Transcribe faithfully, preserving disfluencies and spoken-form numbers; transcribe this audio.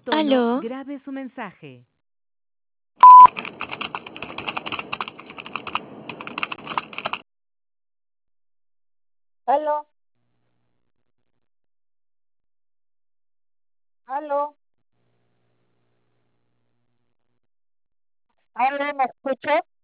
tono, Aló, grabe su mensaje. Aló, aló, aló, ¿me escuchas?